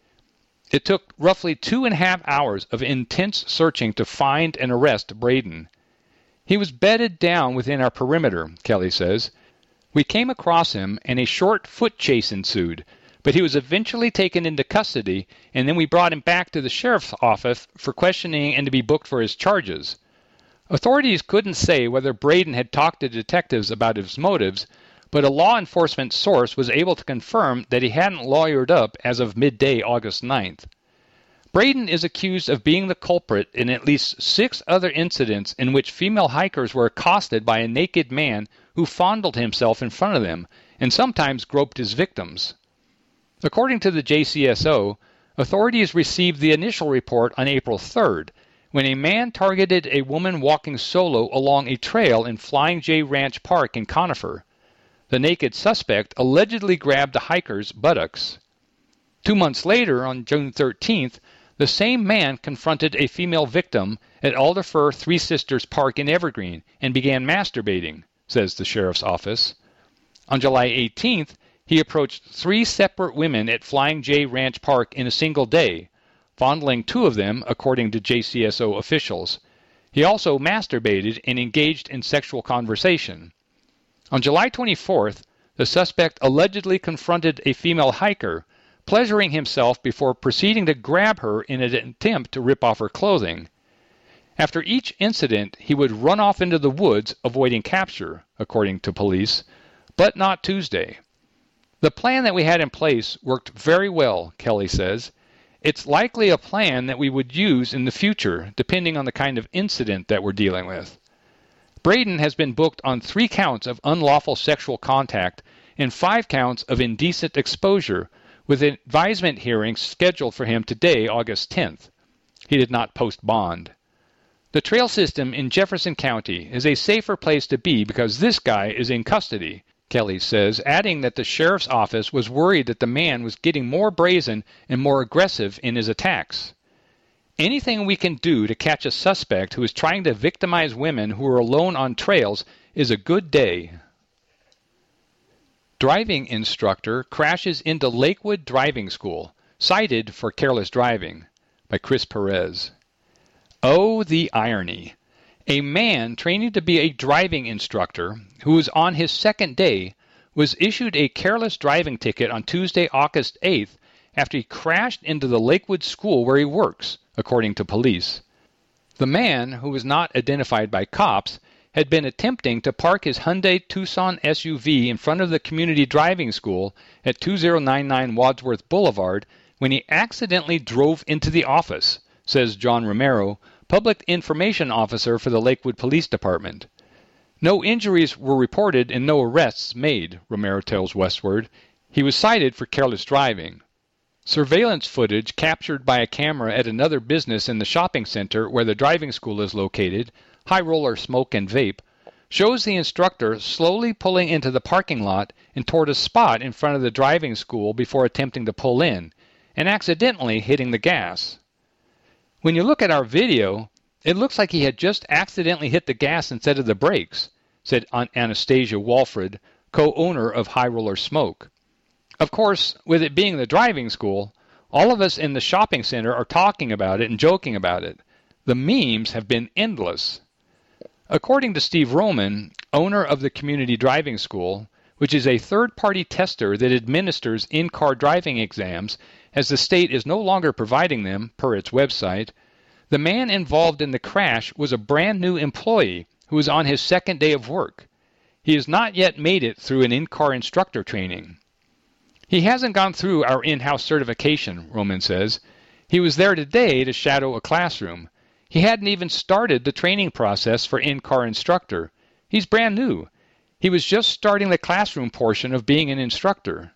[SPEAKER 3] It took roughly two and a half hours of intense searching to find and arrest Braden. He was bedded down within our perimeter, Kelly says. We came across him and a short foot chase ensued, but he was eventually taken into custody, and then we brought him back to the sheriff's office for questioning and to be booked for his charges. Authorities couldn't say whether Braden had talked to detectives about his motives, but a law enforcement source was able to confirm that he hadn't lawyered up as of midday August ninth. Braden is accused of being the culprit in at least six other incidents in which female hikers were accosted by a naked man who fondled himself in front of them and sometimes groped his victims. According to the J C S O, authorities received the initial report on April third, when a man targeted a woman walking solo along a trail in Flying J Ranch Park in Conifer. The naked suspect allegedly grabbed the hiker's buttocks. Two months later, on June thirteenth, the same man confronted a female victim at Alder Fir Three Sisters Park in Evergreen and began masturbating, says the sheriff's office. On July eighteenth, he approached three separate women at Flying J Ranch Park in a single day, fondling two of them, according to J C S O officials. He also masturbated and engaged in sexual conversation. On July twenty-fourth, the suspect allegedly confronted a female hiker, pleasuring himself before proceeding to grab her in an attempt to rip off her clothing. After each incident, he would run off into the woods, avoiding capture, according to police, but not Tuesday. The plan that we had in place worked very well, Kelly says. It's likely a plan that we would use in the future, depending on the kind of incident that we're dealing with. Braden has been booked on three counts of unlawful sexual contact and five counts of indecent exposure, with an advisement hearing scheduled for him today, August tenth. He did not post bond. The trail system in Jefferson County is a safer place to be because this guy is in custody, Kelly says, adding that the sheriff's office was worried that the man was getting more brazen and more aggressive in his attacks. Anything we can do to catch a suspect who is trying to victimize women who are alone on trails is a good day. Driving instructor crashes into Lakewood Driving School, cited for careless driving, by Chris Perez. Oh, the irony. A man training to be a driving instructor, who was on his second day, was issued a careless driving ticket on Tuesday, August eighth, after he crashed into the Lakewood school where he works, according to police. The man, who was not identified by cops, had been attempting to park his Hyundai Tucson S U V in front of the community driving school at two thousand ninety-nine Wadsworth Boulevard when he accidentally drove into the office, says John Romero, Public Information Officer for the Lakewood Police Department. No injuries were reported and no arrests made, Romero tells Westward. He was cited for careless driving. Surveillance footage captured by a camera at another business in the shopping center where the driving school is located, High Roller Smoke and Vape, shows the instructor slowly pulling into the parking lot and toward a spot in front of the driving school before attempting to pull in, and accidentally hitting the gas. When you look at our video, it looks like he had just accidentally hit the gas instead of the brakes, said Anastasia Walfred, co-owner of High Roller Smoke. Of course, with it being the driving school, all of us in the shopping center are talking about it and joking about it. The memes have been endless. According to Steve Roman, owner of the community driving school, which is a third-party tester that administers in-car driving exams, as the state is no longer providing them, per its website, the man involved in the crash was a brand-new employee who was on his second day of work. He has not yet made it through an in-car instructor training. He hasn't gone through our in-house certification, Roman says. He was there today to shadow a classroom. He hadn't even started the training process for in-car instructor. He's brand new. He was just starting the classroom portion of being an instructor.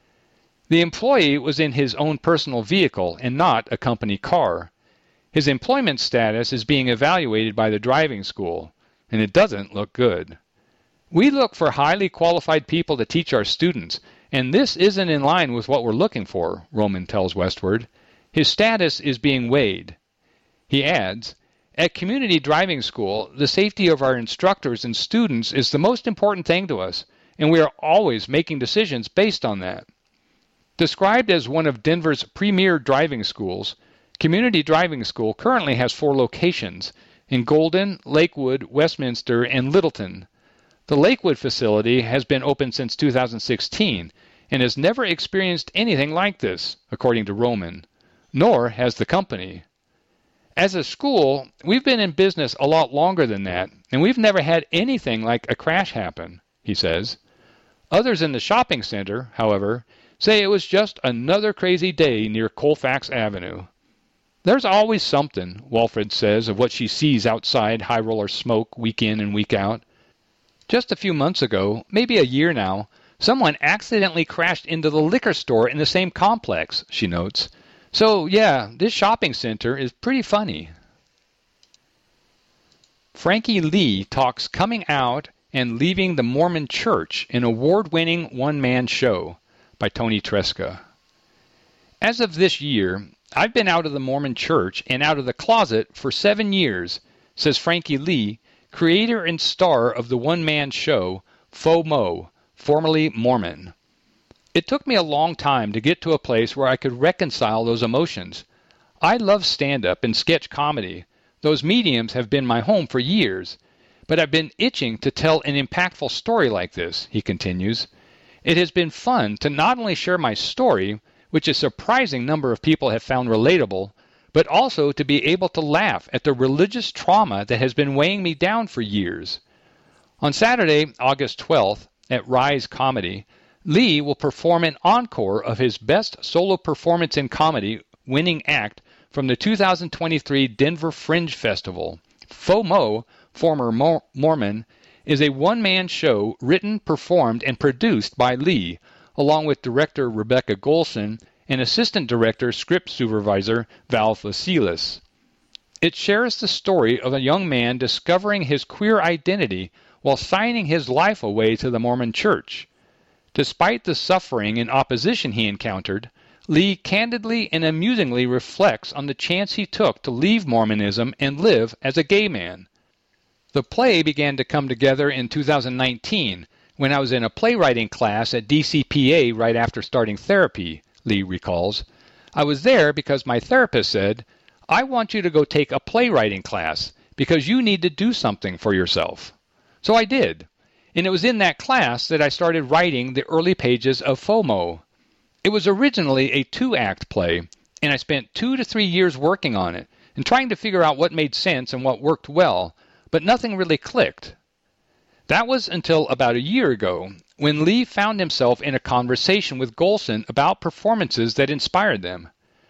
[SPEAKER 3] The employee was in his own personal vehicle and not a company car. His employment status is being evaluated by the driving school, and it doesn't look good. We look for highly qualified people to teach our students, and this isn't in line with what we're looking for, Roman tells Westward. His status is being weighed. He adds, at community driving school, the safety of our instructors and students is the most important thing to us, and we are always making decisions based on that. Described as one of Denver's premier driving schools, Community Driving School currently has four locations, in Golden, Lakewood, Westminster, and Littleton. The Lakewood facility has been open since two thousand sixteen and has never experienced anything like this, according to Roman, nor has the company. As a school, we've been in business a lot longer than that, and we've never had anything like a crash happen, he says. Others in the shopping center, however, say it was just another crazy day near Colfax Avenue. There's always something, Walfred says, of what she sees outside High Roller Smoke week in and week out. Just a few months ago, maybe a year now, someone accidentally crashed into the liquor store in the same complex, she notes. So, yeah, this shopping center is pretty funny. Frankie Lee talks coming out and leaving the Mormon Church in award-winning one-man show by Tony Tresca. As of this year, I've been out of the Mormon Church and out of the closet for seven years, says Frankie Lee, creator and star of the one-man show FOMO, formerly Mormon. It took me a long time to get to a place where I could reconcile those emotions. I love stand-up and sketch comedy. Those mediums have been my home for years. But I've been itching to tell an impactful story like this, he continues. It has been fun to not only share my story, which a surprising number of people have found relatable, but also to be able to laugh at the religious trauma that has been weighing me down for years. On Saturday, August twelfth, at Rise Comedy, Lee will perform an encore of his best solo performance in comedy winning act from the two thousand twenty-three Denver Fringe Festival. FOMO, former Mor- Mormon, is a one-man show written, performed, and produced by Lee, along with director Rebecca Golson and assistant director script supervisor Val Vasilis. It shares the story of a young man discovering his queer identity while signing his life away to the Mormon Church. Despite the suffering and opposition he encountered, Lee candidly and amusingly reflects on the chance he took to leave Mormonism and live as a gay man. The play began to come together in two thousand nineteen, when I was in a playwriting class at D C P A right after starting therapy, Lee recalls. I was there because my therapist said, "I want you to go take a playwriting class because you need to do something for yourself." So I did, and it was in that class that I started writing the early pages of FOMO. It was originally a two-act play, and I spent two to three years working on it and trying to figure out what made sense and what worked well, but nothing really clicked. That was until about a year ago, when Lee found himself in a conversation with Golson about performances that inspired them.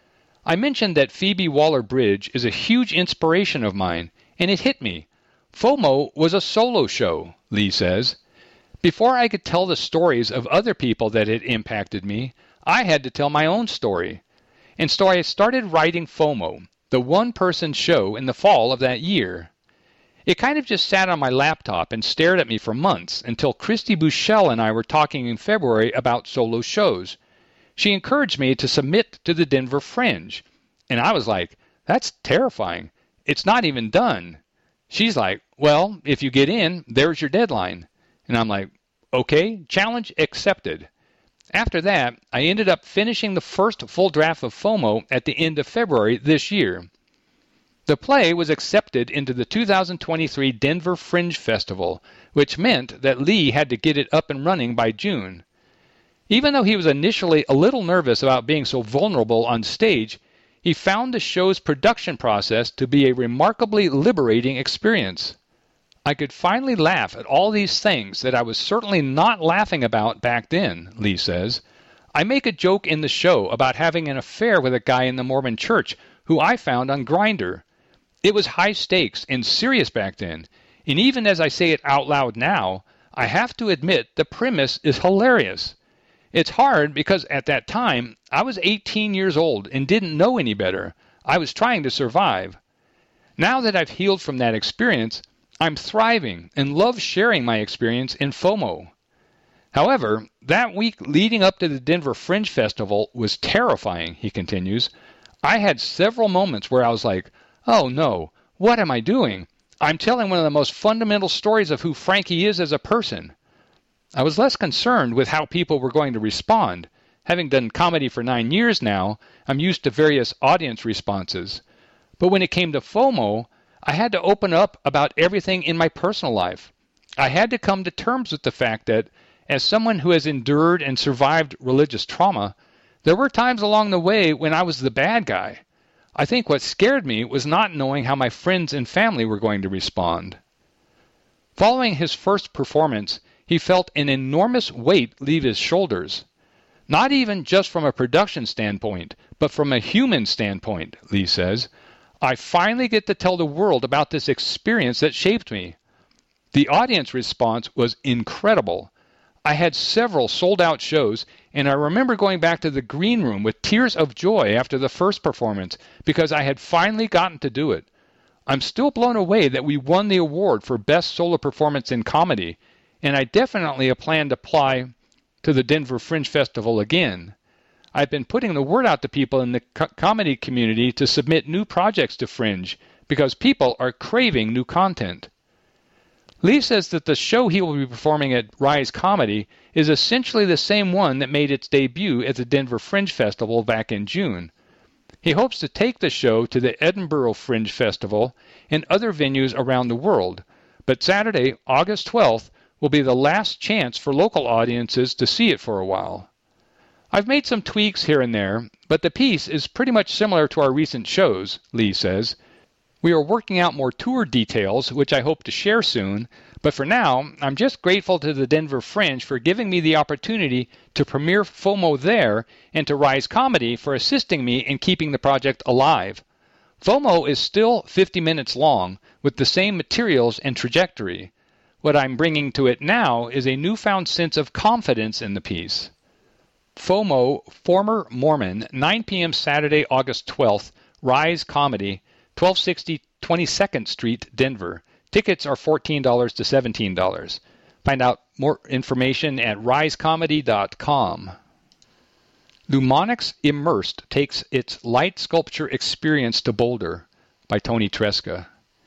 [SPEAKER 3] I mentioned that Phoebe Waller-Bridge is a huge inspiration of mine, and it hit me. FOMO was a solo show, Lee says. Before I could tell the stories of other people that had impacted me, I had to tell my own story. And so I started writing FOMO, the one-person show, in the fall of that year. It kind of just sat on my laptop and stared at me for months until Christy Bushell and I were talking in February about solo shows. She encouraged me to submit to the Denver Fringe. And I was like, that's terrifying. It's not even done. She's like, well, if you get in, there's your deadline. And I'm like, okay, challenge accepted. After that, I ended up finishing the first full draft of FOMO at the end of February this year. The play was accepted into the two thousand twenty-three Denver Fringe Festival, which meant that Lee had to get it up and running by June. Even though he was initially a little nervous about being so vulnerable on stage, he found the show's production process to be a remarkably liberating experience. I could finally laugh at all these things that I was certainly not laughing about back then, Lee says. I make a joke in the show about having an affair with a guy in the Mormon Church who I found on Grindr. It was high stakes and serious back then, and even as I say it out loud now, I have to admit the premise is hilarious. It's hard because at that time, I was eighteen years old and didn't know any better. I was trying to survive. Now that I've healed from that experience, I'm thriving and love sharing my experience in FOMO. However, that week leading up to the Denver Fringe Festival was terrifying, he continues. I had several moments where I was like, oh no, what am I doing? I'm telling one of the most fundamental stories of who Frankie is as a person. I was less concerned with how people were going to respond. Having done comedy for nine years now, I'm used to various audience responses. But when it came to FOMO, I had to open up about everything in my personal life. I had to come to terms with the fact that, as someone who has endured and survived religious trauma, there were times along the way when I was the bad guy. I think what scared me was not knowing how my friends and family were going to respond. Following his first performance, he felt an enormous weight leave his shoulders. Not even just from a production standpoint, but from a human standpoint, Lee says. I finally get to tell the world about this experience that shaped me. The audience response was incredible. I had several sold-out shows, and I remember going back to the green room with tears of joy after the first performance because I had finally gotten to do it. I'm still blown away that we won the award for Best Solo Performance in Comedy, and I definitely plan to apply to the Denver Fringe Festival again. I've been putting the word out to people in the co- comedy community to submit new projects to Fringe because people are craving new content. Lee says that the show he will be performing at Rise Comedy is essentially the same one that made its debut at the Denver Fringe Festival back in June. He hopes to take the show to the Edinburgh Fringe Festival and other venues around the world, but Saturday, August twelfth, will be the last chance for local audiences to see it for a while. I've made some tweaks here and there, but the piece is pretty much similar to our recent shows, Lee says. We are working out more tour details, which I hope to share soon, but for now, I'm just grateful to the Denver Fringe for giving me the opportunity to premiere FOMO there and to Rise Comedy for assisting me in keeping the project alive. FOMO is still fifty minutes long, with the same materials and trajectory. What I'm bringing to it now is a newfound sense of confidence in the piece. FOMO, Former Mormon, nine p.m. Saturday, August twelfth, Rise Comedy, twelve sixty twenty-second Street, Denver. Tickets are fourteen dollars to seventeen dollars. Find out more information at rise comedy dot com. Lumonics Immersed takes its light sculpture experience to Boulder, by Tony Tresca.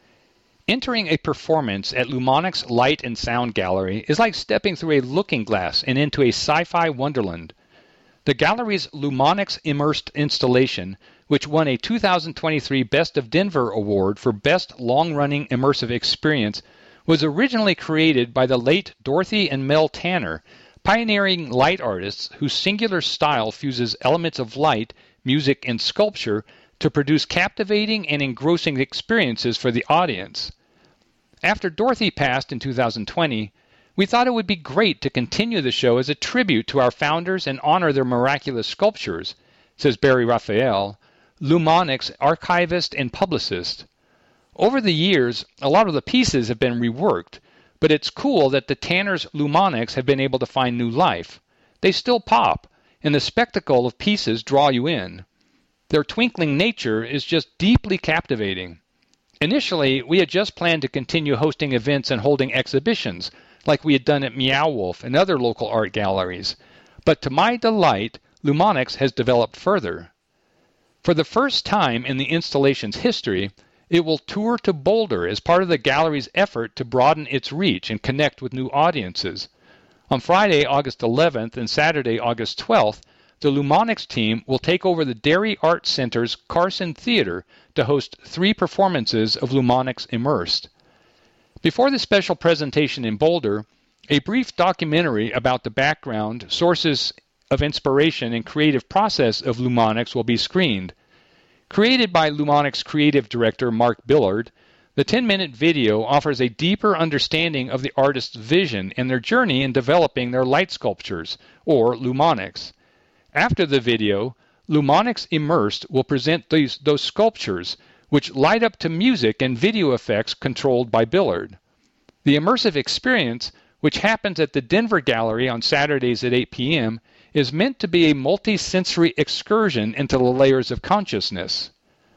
[SPEAKER 3] Entering a performance at Lumonics Light and Sound Gallery is like stepping through a looking glass and into a sci-fi wonderland. The gallery's Lumonics Immersed installation, which won a two thousand twenty-three Best of Denver Award for Best Long-Running Immersive Experience, was originally created by the late Dorothy and Mel Tanner, pioneering light artists whose singular style fuses elements of light, music, and sculpture to produce captivating and engrossing experiences for the audience. After Dorothy passed in two thousand twenty, we thought it would be great to continue the show as a tribute to our founders and honor their miraculous sculptures, says Barry Raphael, Lumonics archivist and publicist. Over the years, a lot of the pieces have been reworked, but it's cool that the Tanner's Lumonics have been able to find new life. They still pop, and the spectacle of pieces draw you in. Their twinkling nature is just deeply captivating. Initially, we had just planned to continue hosting events and holding exhibitions, like we had done at Meow Wolf and other local art galleries. But to my delight, Lumonics has developed further. For the first time in the installation's history, it will tour to Boulder as part of the gallery's effort to broaden its reach and connect with new audiences. On Friday, August eleventh and Saturday, August twelfth, the Lumonics team will take over the Dairy Arts Center's Carson Theater to host three performances of Lumonics Immersed. Before the special presentation in Boulder, a brief documentary about the background, sources of inspiration, and creative process of Lumonics will be screened. Created by Lumonics creative director Mark Billard, the ten-minute video offers a deeper understanding of the artist's vision and their journey in developing their light sculptures, or Lumonics. After the video, Lumonics Immersed will present these, those sculptures, which light up to music and video effects controlled by Billard. The immersive experience, which happens at the Denver Gallery on Saturdays at eight p.m., is meant to be a multi-sensory excursion into the layers of consciousness.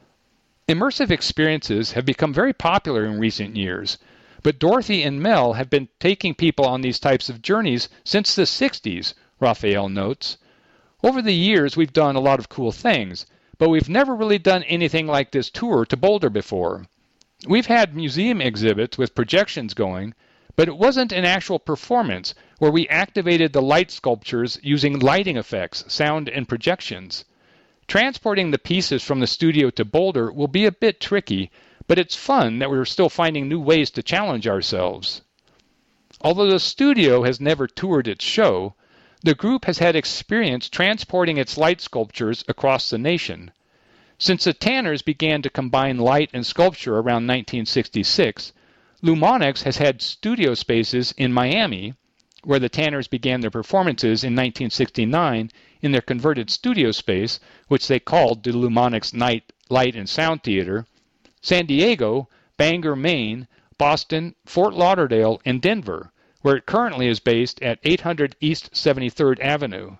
[SPEAKER 3] Immersive experiences have become very popular in recent years, but Dorothy and Mel have been taking people on these types of journeys since the sixties, Raphael notes. Over the years, we've done a lot of cool things, but we've never really done anything like this tour to Boulder before. We've had museum exhibits with projections going, but it wasn't an actual performance where we activated the light sculptures using lighting effects, sound, and projections. Transporting the pieces from the studio to Boulder will be a bit tricky, but it's fun that we're still finding new ways to challenge ourselves. Although the studio has never toured its show, the group has had experience transporting its light sculptures across the nation. Since the Tanners began to combine light and sculpture around nineteen sixty-six, Lumonics has had studio spaces in Miami, where the Tanners began their performances in nineteen sixty-nine in their converted studio space, which they called the Lumonics Night Light and Sound Theater, San Diego, Bangor, Maine, Boston, Fort Lauderdale, and Denver, where it currently is based at eight hundred East seventy-third Avenue.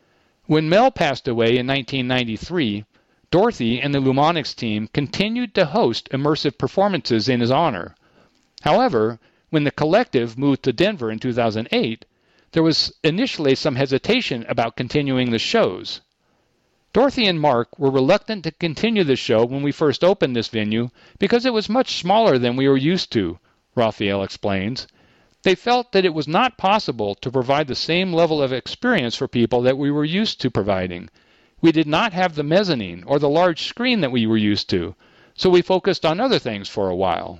[SPEAKER 3] When Mel passed away in nineteen ninety-three, Dorothy and the Lumonics team continued to host immersive performances in his honor. However, when the collective moved to Denver in two thousand eight, there was initially some hesitation about continuing the shows. Dorothy and Mark were reluctant to continue the show when we first opened this venue because it was much smaller than we were used to, Raphael explains. They felt that it was not possible to provide the same level of experience for people that we were used to providing. We did not have the mezzanine or the large screen that we were used to, so we focused on other things for a while.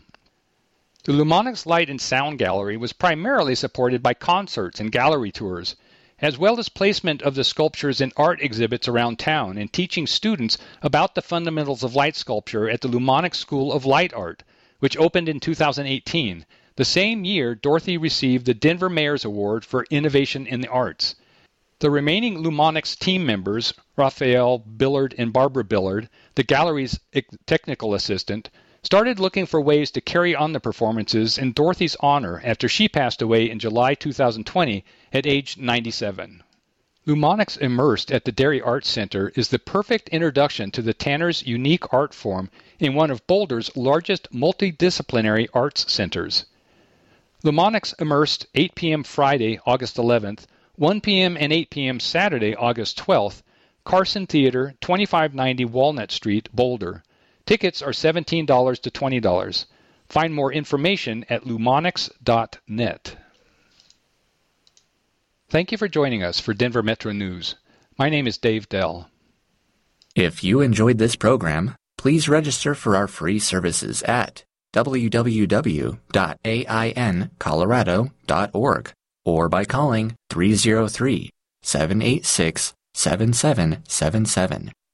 [SPEAKER 3] The Lumonics Light and Sound Gallery was primarily supported by concerts and gallery tours, as well as placement of the sculptures in art exhibits around town and teaching students about the fundamentals of light sculpture at the Lumonics School of Light Art, which opened in two thousand eighteen, the same year Dorothy received the Denver Mayor's Award for Innovation in the Arts. The remaining Lumonics team members, Raphael Billard and Barbara Billard, the gallery's technical assistant, started looking for ways to carry on the performances in Dorothy's honor after she passed away in July two thousand twenty at age ninety-seven. Lumonics Immersed at the Dairy Arts Center is the perfect introduction to the Tanner's unique art form in one of Boulder's largest multidisciplinary arts centers. Lumonics Immersed, eight p.m. Friday, August eleventh, one p.m. and eight p.m. Saturday, August twelfth, Carson Theater, twenty-five ninety Walnut Street, Boulder. Tickets are seventeen dollars to twenty dollars. Find more information at lumonics dot net. Thank you for joining us for Denver Metro News. My name is Dave Dell.
[SPEAKER 4] If you enjoyed this program, please register for our free services at w w w dot a i n colorado dot org or by calling three oh three, seven eight six, seven seven seven seven.